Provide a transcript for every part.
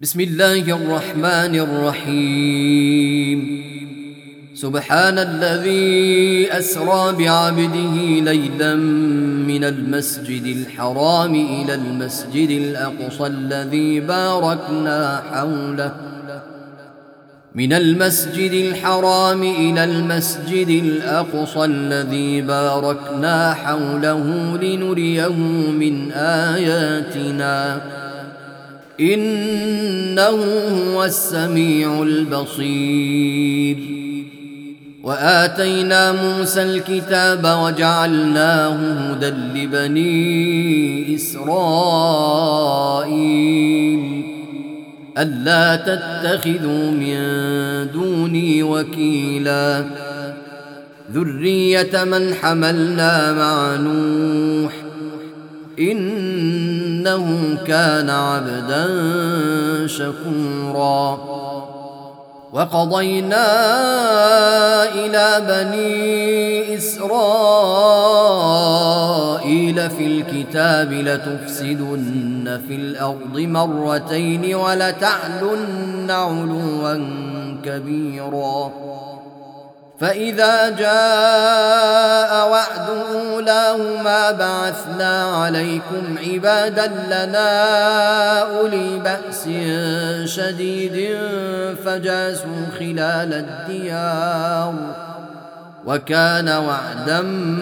بسم الله الرحمن الرحيم. سبحان الذي أسرى بعبده ليلا من المسجد الحرام إلى المسجد الأقصى الذي باركنا حوله من المسجد الحرام إلى المسجد الأقصى الذي باركنا حوله لنريه من آياتنا إنه هو السميع البصير. وآتينا موسى الكتاب وجعلناه هدى لبني إسرائيل ألا تتخذوا من دوني وكيلا ذرية من حملنا مع نوح إنه كان عبدا شكورا. وقضينا إلى بني إسرائيل في الكتاب لتفسدن في الأرض مرتين ولتعلن علوا كبيرا. فإذا جاء وعد أولاهما بعثنا عليكم عبادا لنا أولي بأس شديد فجاسوا خلال الديار وكان وعدا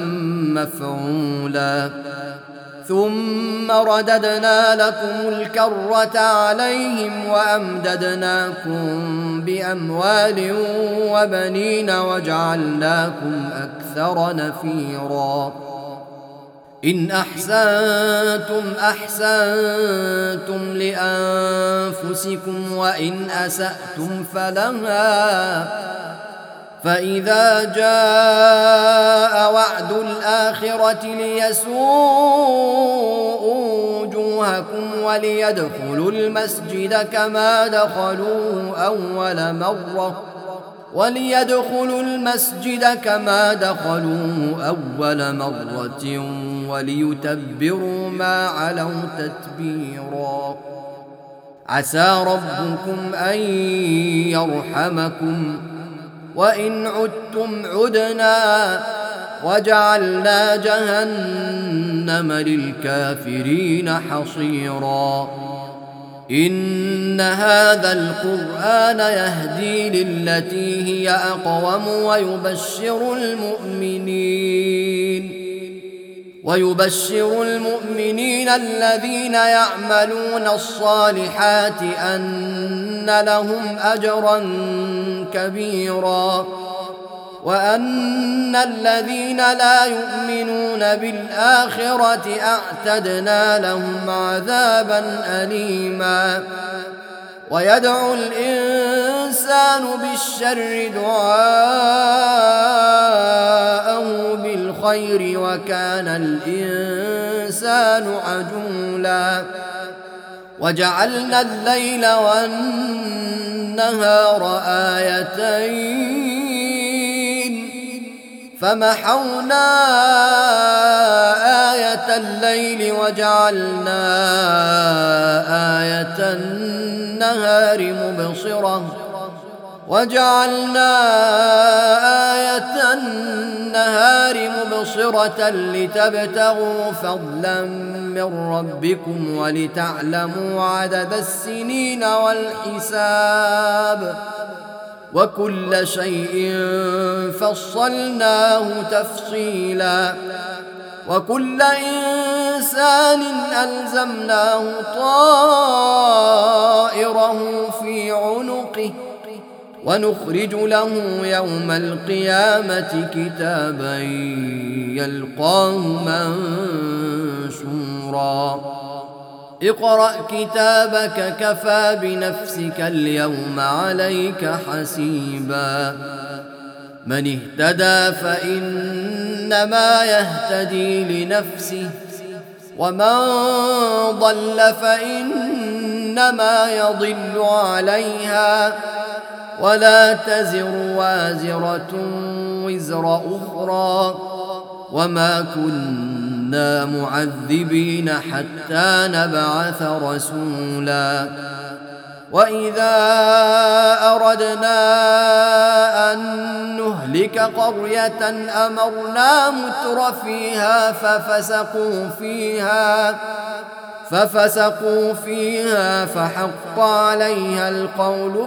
مفعولا. ثم رددنا لكم الكرة عليهم وأمددناكم بأموال وبنين وجعلناكم أكثر نفيرا. إن أحسنتم أحسنتم لأنفسكم وإن أسأتم فلها. فإذا جاء وعد الآخرة ليسوءوا وجوهكم وليدخلوا المسجد كما دخلوه أول مرة وليتبروا ما علوا تتبيرا. عسى ربكم أن يرحمكم وإن عدتم عدنا وجعلنا جهنم للكافرين حصيرا. إن هذا القرآن يهدي للتي هي أقوم ويبشر المؤمنين الذين يعملون الصالحات أن لهم أجرا كبيرا وأن الذين لا يؤمنون بالآخرة أعتدنا لهم عذابا أليما. ويدعو الإنسان بالشر دعاءه بالخير وكان الإنسان عجولا. وجعلنا الليل والنهار آيتين فمحونا آية الليل وجعلنا آية النهار مبصرة لتبتغوا فضلا من ربكم ولتعلموا عدد السنين والحساب وكل شيء فصلناه تفصيلا. وكل إنسان ألزمناه طائره في عنقه ونخرج له يوم القيامة كتابا يلقاه منشورا. اقرأ كتابك كفى بنفسك اليوم عليك حسيبا. من اهتدى فإنما يهتدي لنفسه ومن ضل فإنما يضل عليها ولا تزر وازرة وزر أخرى وما كنا معذبين حتى نبعث رسولا وإذا أردنا أن نهلك قرية أمرنا متر فيها ففسقوا فيها فحق عليها القول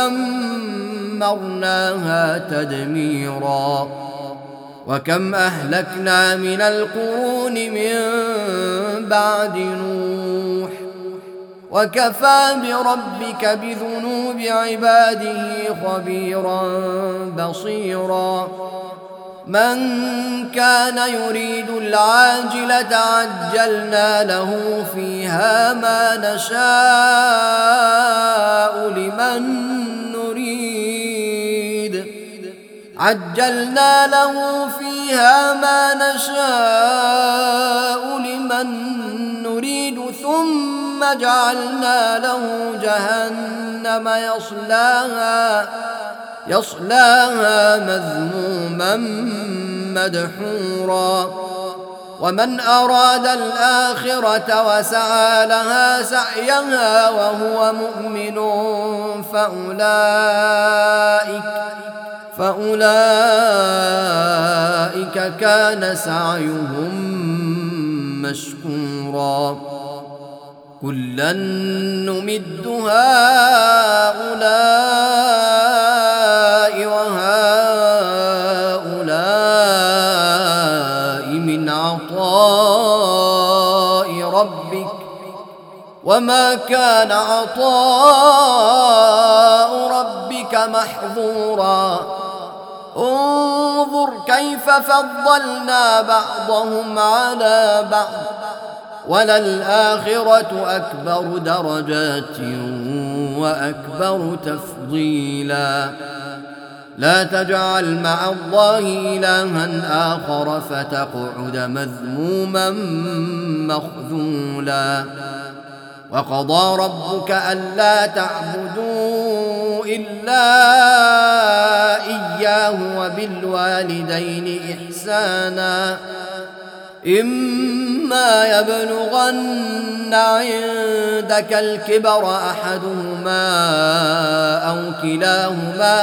فدمرناها تدميرا. وكم أهلكنا من القرون من بعد نوح وكفى بربك بذنوب عباده خبيرا بصيرا. من كان يريد العاجلة عجلنا له فيها ما نشاء لمن نريد ثم جعلنا له جهنم يصلاها مذموما مدحورا. ومن أراد الآخرة وسعى لها سعيها وهو مؤمن فأولئك كان سعيهم مشكورا. كلا نمد هؤلاء وهؤلاء من عطاء ربك وما كان عطاء ربك محظورا. انظر كيف فضلنا بعضهم على بعض وللآخرة أكبر درجات وأكبر تفضيلا. لا تجعل مع الله إلها آخر فتقعد مذموما مخذولا. وقضى ربك ألا تعبدوا إلا إياه وبالوالدين إحسانا. إما يبلغن عندك الكبر أحدهما أو كلاهما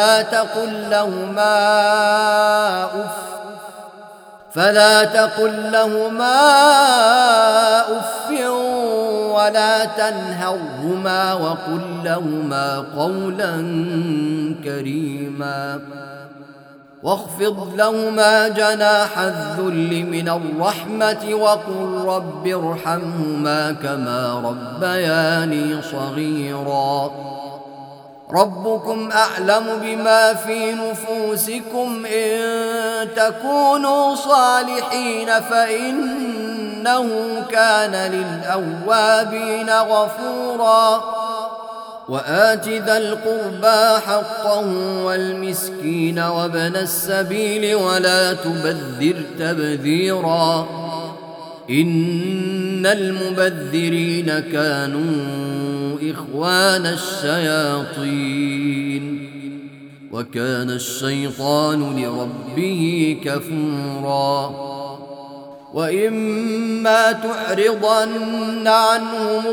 فلا تقل لهما أف ولا تنهرهما وقل لهما قولا كريما. واخفض لهما جناح الذل من الرحمة وقل رب ارحمهما كما ربياني صغيرا. ربكم أعلم بما في نفوسكم إن تكونوا صالحين فإنه كان للأوابين غفورا. وآت ذا القربى حقه والمسكين وابن السبيل ولا تبذر تبذيرا إن المبذرين كانوا إخوان الشياطين وكان الشيطان لربه كفورا. وإما تعرضن عنهم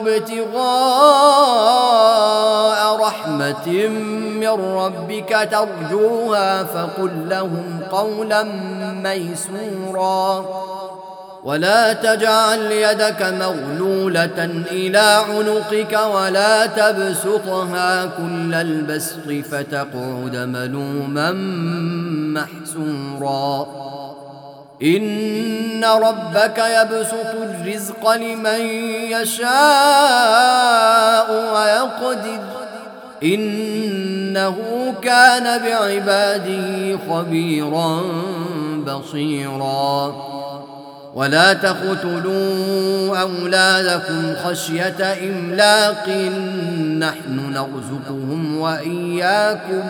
ابتغاء رحمة من ربك ترجوها فقل لهم قولا ميسورا. ولا تجعل يدك مغلولة إلى عنقك ولا تبسطها كل البسط فتقعد ملوما محسورا. إن ربك يبسط الرزق لمن يشاء ويقدر إنه كان بعباده خبيرا بصيرا. ولا تقتلوا أولادكم خشية إملاق نحن نرزقهم وإياكم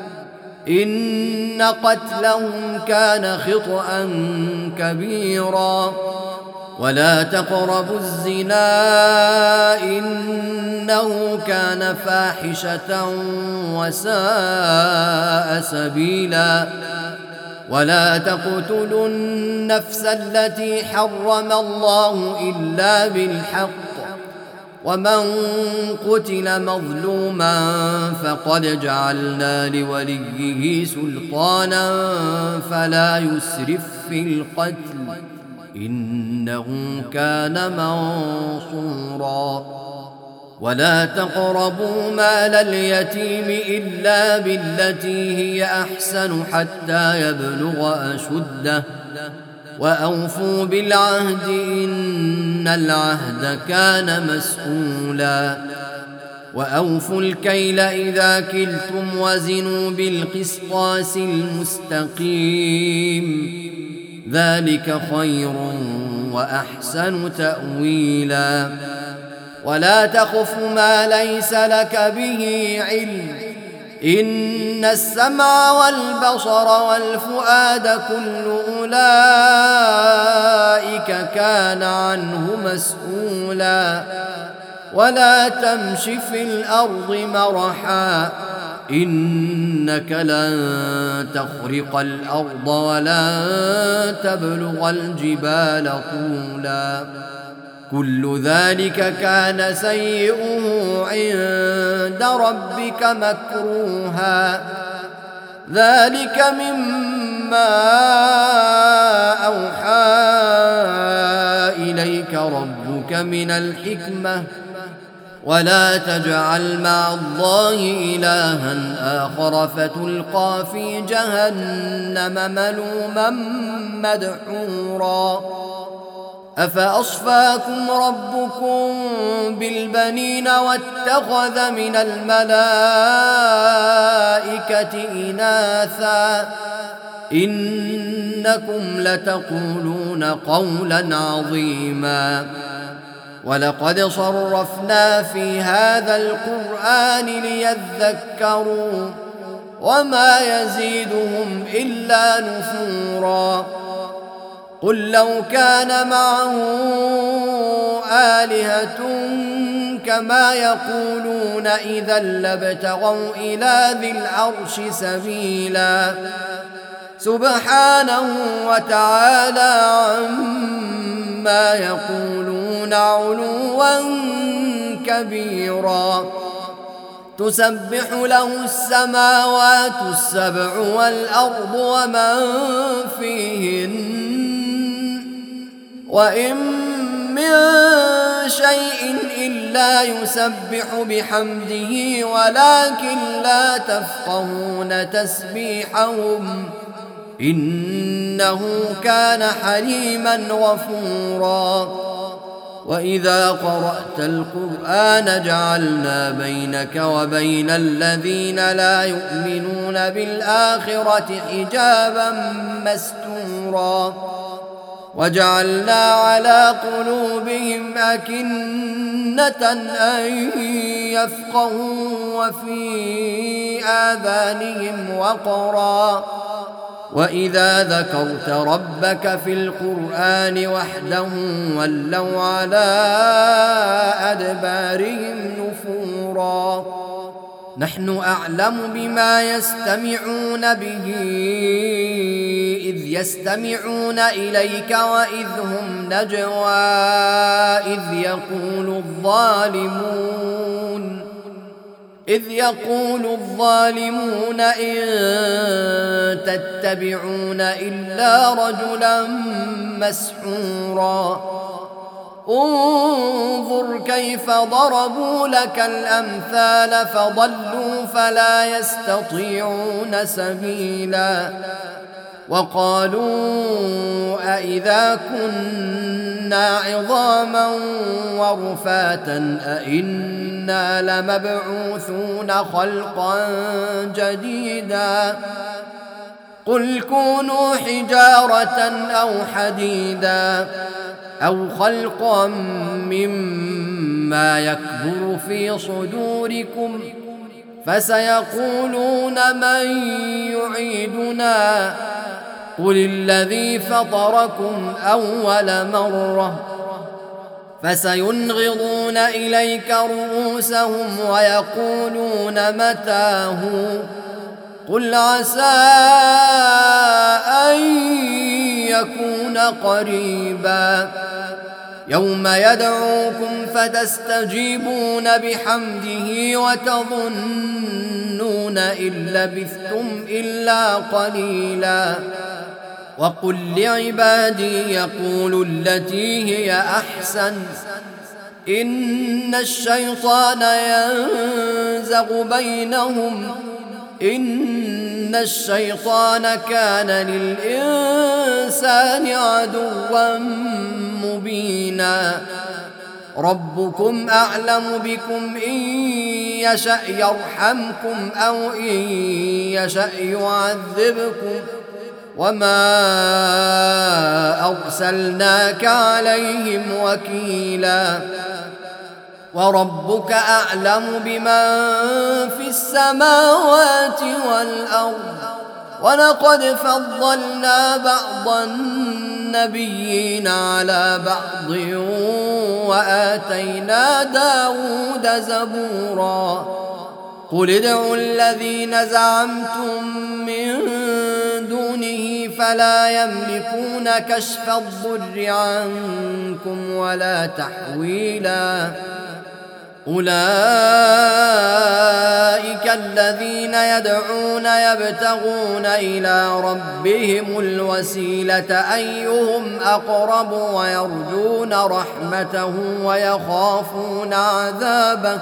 إن قتلهم كان خطأ كبيرا. ولا تقربوا الزنا إنه كان فاحشة وساء سبيلا. ولا تقتلوا النفس التي حرم الله إلا بالحق ومن قتل مظلوما فقد جعلنا لوليه سلطانا فلا يسرف في القتل إنه كان منصورا. ولا تقربوا مال اليتيم إلا بالتي هي أحسن حتى يبلغ أشده وأوفوا بالعهد إن العهد كان مسؤولا. وأوفوا الكيل إذا كلتم وزنوا بالقسطاس المستقيم ذلك خير وأحسن تأويلا. ولا تخف ما ليس لك به علم إن السمع والبصر والفؤاد كل أولئك كان عنه مسؤولا. ولا تمش في الأرض مرحا إنك لن تخرق الأرض ولن تبلغ الجبال طولا كل ذلك كان سيئه عند ربك مكروها ذلك مما أوحى إليك ربك من الحكمة ولا تجعل مع الله إلها آخر فتلقى في جهنم ملوما مدحورا. أفأصفاكم ربكم بالبنين واتخذ من الملائكة إناثا إنكم لتقولون قولا عظيما. ولقد صرفنا في هذا القرآن ليذكروا وما يزيدهم إلا نفورا. قل لو كان معه آلهة كما يقولون إذا لابتغوا إلى ذي العرش سبيلا سبحانه وتعالى عما يقولون علوا كبيرا. تسبح له السماوات السبع والأرض ومن فيهن وإن من شيء إلا يسبح بحمده ولكن لا تفقهون تسبيحهم إنه كان حليما غفورا. وإذا قرأت القرآن جعلنا بينك وبين الذين لا يؤمنون بالآخرة حجابا مستورا وجعلنا على قلوبهم أكنة أن يفقهوا وفي آذانهم وقرا وإذا ذكرت ربك في القرآن وحده ولوا على أدبارهم نفورا. نحن أعلم بما يستمعون به إذ يستمعون إليك وإذ هم نجوى إذ يقول الظالمون إن تتبعون إلا رجلا مسحورا. انظر كيف ضربوا لك الأمثال فضلوا فلا يستطيعون سبيلا. وقالوا أإذا كنا عظاما ورفاتا أإنا لمبعوثون خلقا جديدا قل كونوا حجارة أو حديدا أو خلقا مما يكبر في صدوركم فسيقولون من يعيدنا قل الذي فطركم أول مرة فسينغضون إليك رؤوسهم ويقولون متاه قل عسى أن يكون قريبا. يوم يدعوكم فتستجيبون بحمده وتظنون إن لبثتم إلا قليلا وقل لعبادي يقولوا التي هي أحسن إن الشيطان ينزغ بينهم إن الشيطان كان للإنسان عدوا مبينا ربكم أعلم بكم إن يشأ يرحمكم أو إن يشأ يعذبكم وما أرسلناك عليهم وكيلا وربك أعلم بمن في السماوات والأرض ولقد فضلنا بعض النبيين على بعض وآتينا داود زبورا قل ادعوا الذين زعمتم من دونه فلا يملكون كشف الضر عنكم ولا تحويلا أولئك الذين يدعون يبتغون إلى ربهم الوسيلة أيهم أقرب ويرجون رحمته ويخافون عذابه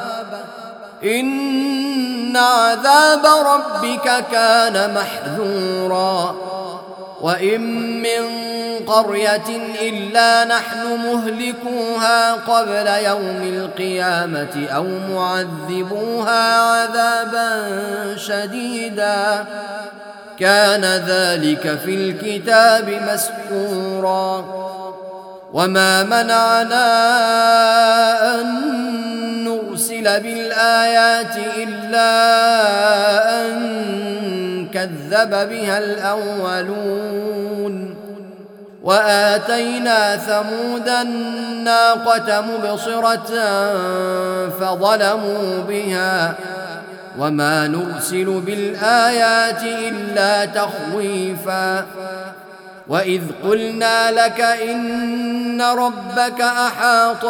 إن عذاب ربك كان محذورا وإن من قرية إلا نحن مهلكوها قبل يوم القيامة أو معذبوها عذابا شديدا كان ذلك في الكتاب مسطورا وما منعنا أن نرسل بالآيات إلا أن كذب بها الأولون وآتينا ثمود الناقة مبصرة فظلموا بها وما نرسل بالآيات إلا تخويفا وإذ قلنا لك إن ربك أحاط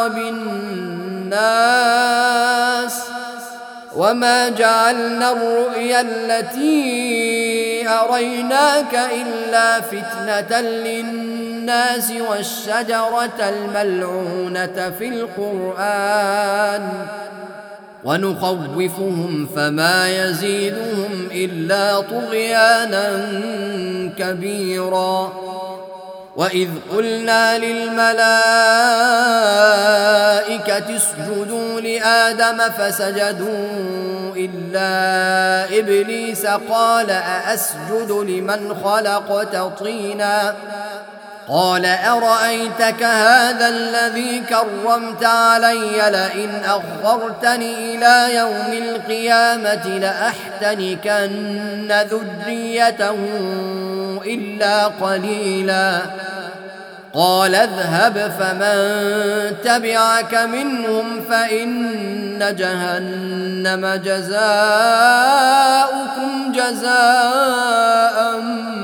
بالناس وما جعلنا الرؤيا التي أريناك إلا فتنة للناس والشجرة الملعونة في القرآن ونخوفهم فما يزيدهم إلا طغيانا كبيرا وإذ قلنا للملائكة اسجدوا لآدم فسجدوا إلا إبليس قال أأسجد لمن خلقت طينا قال أرأيتك هذا الذي كرمت علي لئن أخرتني إلى يوم القيامة لأحتنكن ذريته إلا قليلا قال اذهب فمن تبعك منهم فإن جهنم جزاؤكم جزاء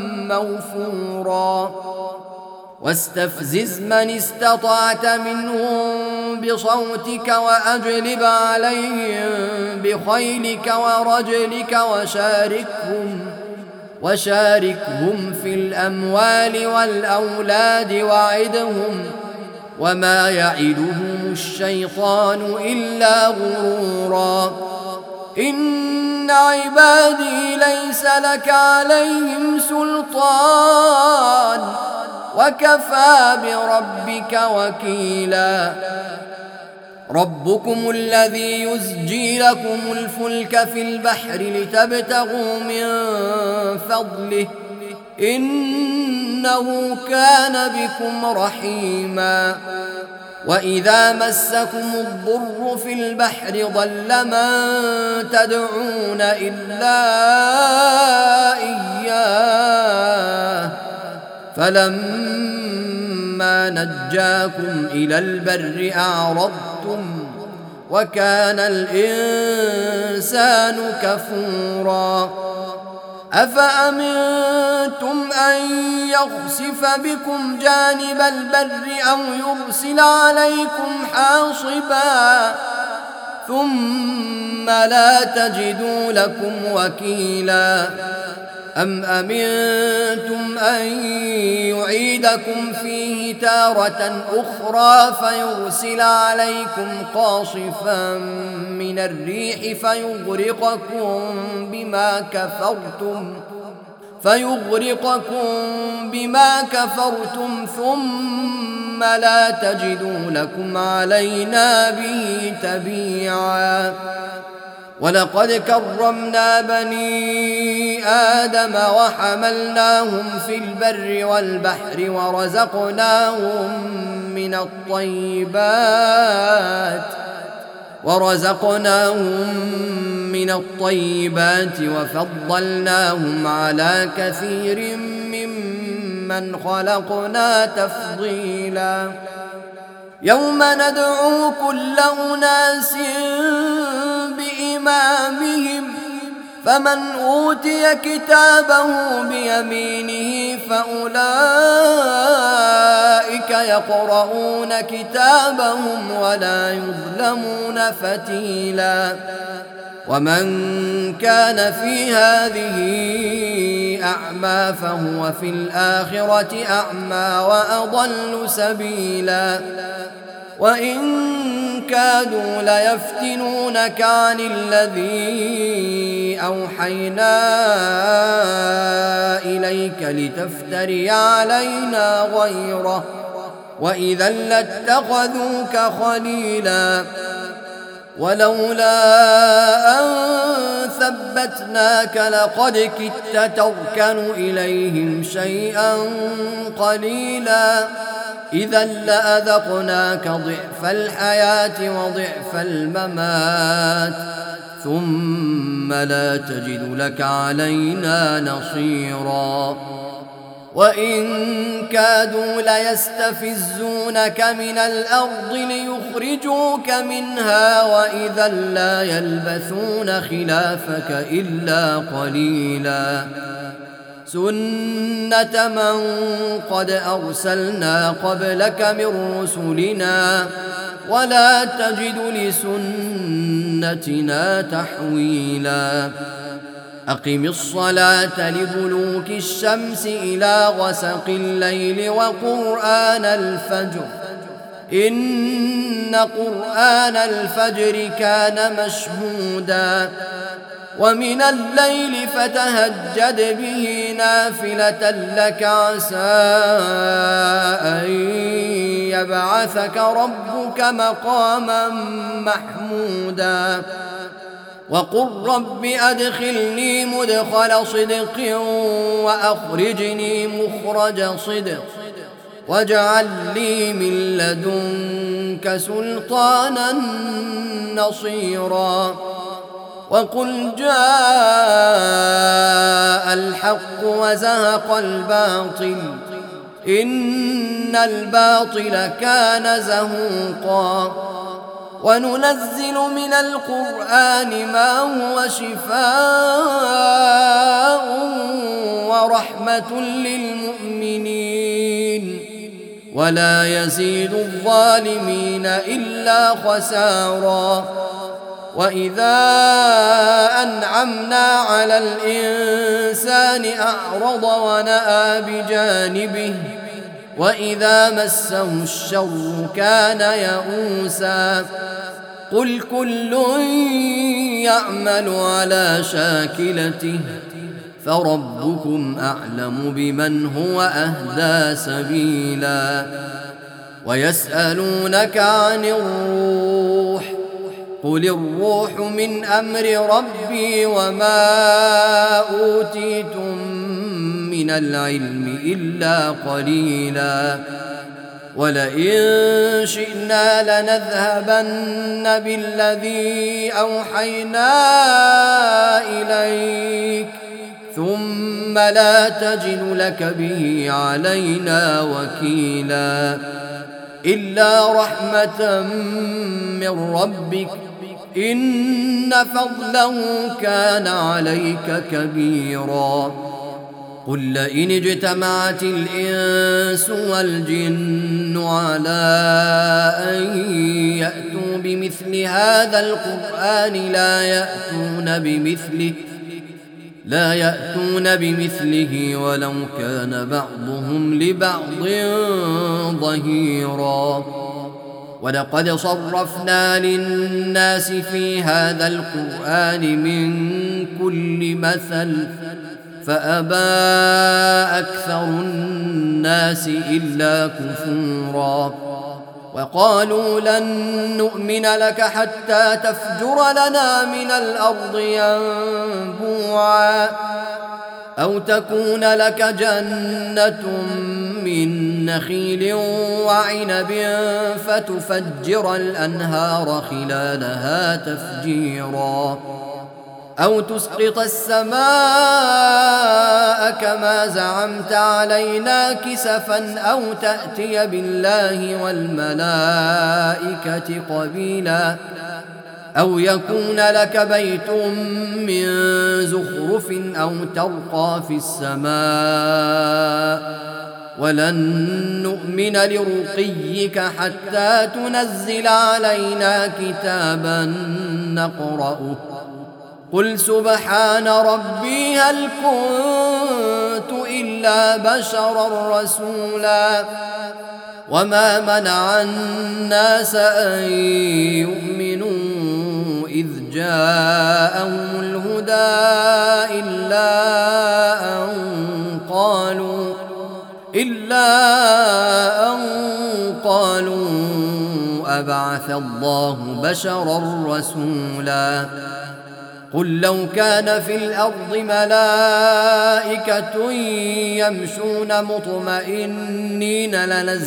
موفورا واستفزز من استطعت منهم بصوتك وأجلب عليهم بخيلك ورجلك وشاركهم في الأموال والأولاد وعدهم وما يعدهم الشيطان إلا غرورا إن عبادي ليس لك عليهم سلطان وكفى بربك وكيلا ربكم الذي يزجي لكم الفلك في البحر لتبتغوا من فضله إنه كان بكم رحيما وإذا مسكم الضر في البحر ضل من تدعون إلا إياه فلما نجاكم إلى البر أعرضتم وكان الإنسان كفورا أفأمنتم أن يخسف بكم جانب البر أو يرسل عليكم حاصبا ثم لا تجدوا لكم وكيلا أم أمنتم أن يعيدكم فيه تارة أخرى فيرسل عليكم قاصفا من الريح فيغرقكم بما كفرتم ثم لا تجدوا لكم علينا به تبيعا ولقد كرمنا بني آدم وحملناهم في البر والبحر ورزقناهم من الطيبات وفضلناهم على كثير ممن خلقنا تفضيلا يوم ندعو كل أناس بإمامهم فمن أوتي كتابه بيمينه فأولئك يقرؤون كتابهم ولا يظلمون فتيلا ومن كان في هذه أعمى فهو في الآخرة أعمى وأضل سبيلا وإن كادوا ليفتنونك عن الذي أوحينا إليك لتفتري علينا غيره وإذا لاتخذوك خليلا ولولا أن ثبتناك لقد كدت تركن إليهم شيئا قليلا إذا لأذقناك ضعف الحياة وضعف الممات ثم لا تجد لك علينا نصيرا وإن كادوا ليستفزونك من الأرض ليخرجوك منها وإذا لا يلبثون خلافك إلا قليلا سنة من قد أرسلنا قبلك من رسلنا ولا تجد لسنتنا تحويلا أقم الصلاة لدلوك الشمس إلى غسق الليل وقرآن الفجر إن قرآن الفجر كان مشهودا ومن الليل فتهجد به نافلة لك عسى أن يبعثك ربك مقاما محمودا وقل رب أدخلني مدخل صدق وأخرجني مخرج صدق واجعل لي من لدنك سلطانا نصيرا وقل جاء الحق وزهق الباطل إن الباطل كان زهوقا وننزل من القرآن ما هو شفاء ورحمة للمؤمنين ولا يزيد الظالمين إلا خسارا وإذا أنعمنا على الإنسان أعرض ونأى بجانبه وإذا مسه الشر كان يئوسا قل كل يعمل على شاكلته فربكم أعلم بمن هو أهدى سبيلا ويسألونك عن الروح قل الروح من أمر ربي وما أوتيتم من العلم إلا قليلا ولئن شئنا لنذهبن بالذي أوحينا إليك ثم لا تجد لك به علينا وكيلا إلا رحمة من ربك إن فضله كان عليك كبيرا قل لئن اجتمعت الإنس والجن على أن يأتوا بمثل هذا القرآن لا يأتون بمثله ولو كان بعضهم لبعض ظهيرا ولقد صرفنا للناس في هذا القرآن من كل مثل فأبى أكثر الناس إلا كفورا وقالوا لن نؤمن لك حتى تفجر لنا من الأرض ينبوعا أو تكون لك جنة من نخيل وعنب فتفجر الأنهار خلالها تفجيرا أو تسقط السماء كما زعمت علينا كسفا أو تأتي بالله والملائكة قبيلا أو يكون لك بيت من زخرف أو ترقى في السماء ولن نؤمن لرقيك حتى تنزل علينا كتابا نقرأه قل سبحان ربي هل كنت إلا بشرا رسولا وما منع الناس أن يؤمنوا إذ جاءهم الهدى إلا أن قالوا أبعث الله بشرا رسولا قل لو كان في الأرض ملائكة يمشون مطمئنين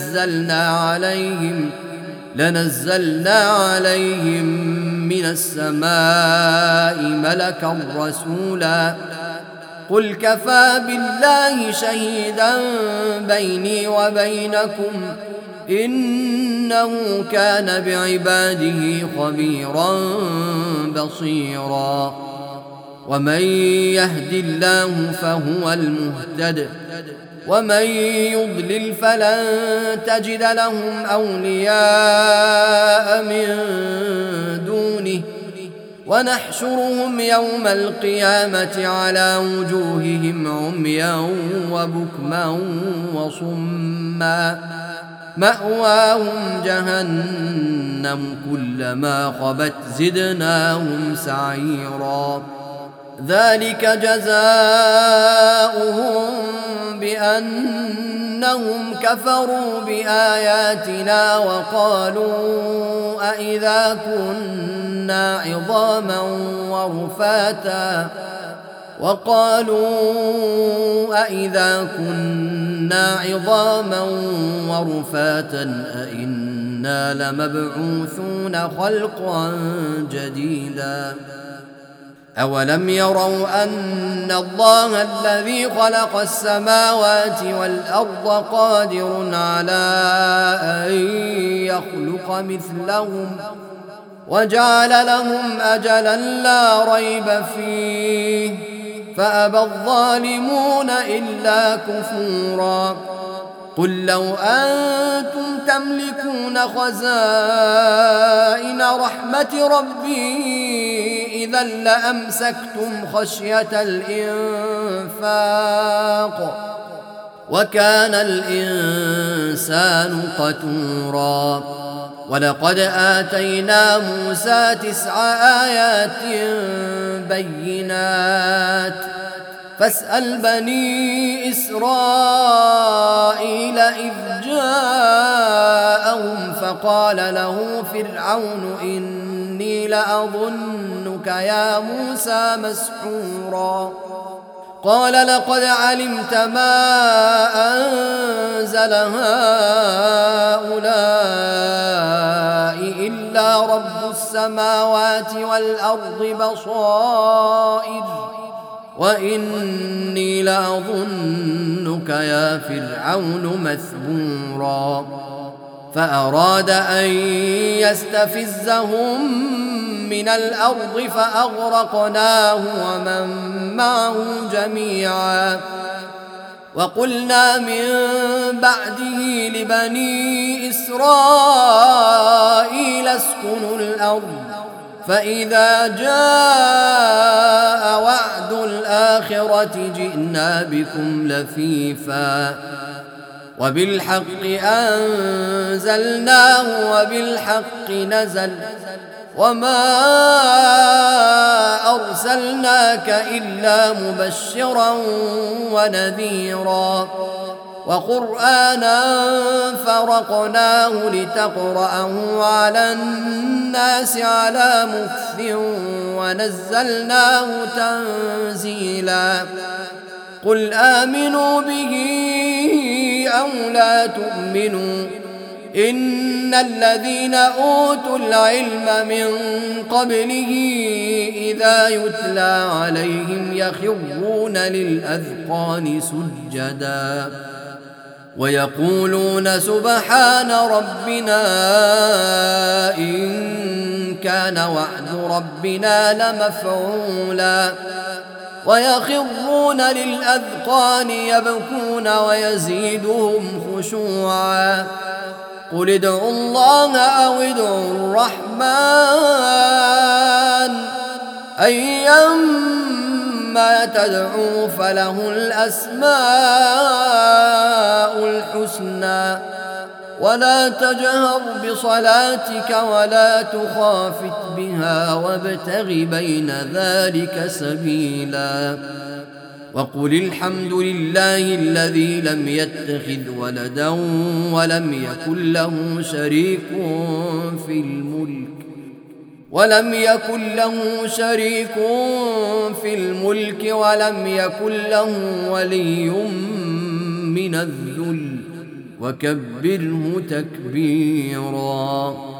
لنزلنا عليهم من السماء ملكا رسولا قل كفى بالله شهيدا بيني وبينكم إنه كان بعباده خبيرا بصيرا ومن يهد الله فهو المهتد ومن يضلل فلن تجد لهم أولياء من دونه ونحشرهم يوم القيامة على وجوههم عميا وبكما وصما مأواهم جهنم كلما خبت زدناهم سعيرا ذلك جزاؤهم بأنهم كفروا بآياتنا أإذا كنا عظاما ورفاتا أإنا لمبعوثون خلقا جديدا أولم يروا أن الله الذي خلق السماوات والأرض قادر على أن يخلق مثلهم وجعل لهم أجلا لا ريب فيه فأبى الظالمون إلا كفورا قل لو أنتم تملكون خزائن رحمة ربي إذا لأمسكتم خشية الإنفاق وكان الإنسان قتورا ولقد آتينا موسى 9 آيات بينات فاسأل بني إسرائيل إذ جاءهم فقال له فرعون إني لأظنك يا موسى مسحورا قال لقد علمت ما أنزل هؤلاء إلا رب السماوات والأرض بصائر وإني لأظنك يا فرعون مثبورا فأراد أن يستفزهم من الأرض فأغرقناه ومن معه جميعا وقلنا من بعده لبني إسرائيل اسكنوا الأرض فإذا جاء وعد الآخرة جئنا بكم لفيفا وبالحق أنزلناه وبالحق نزل وما أرسلناك إلا مبشرا ونذيرا وقرآنا فرقناه لتقرأه على الناس على مكث ونزلناه تنزيلا قل آمنوا به أو لا تؤمنوا إن الذين أوتوا العلم من قبله إذا يتلى عليهم يخرون للأذقان سجدا ويقولون سبحان ربنا إن كان وعد ربنا لمفعولا ويخرون للأذقان يبكون ويزيدهم خشوعا قل ادعوا الله أو ادعوا الرحمن أيما تدعوا فله الأسماء الحسنى ولا تجهر بصلاتك ولا تخافت بها وابتغ بين ذلك سبيلا وقل الحمد لله الذي لم يتخذ ولدا ولم يكن له شريك في الملك ولم يكن له ولي من الذل وكبره تكبيرا.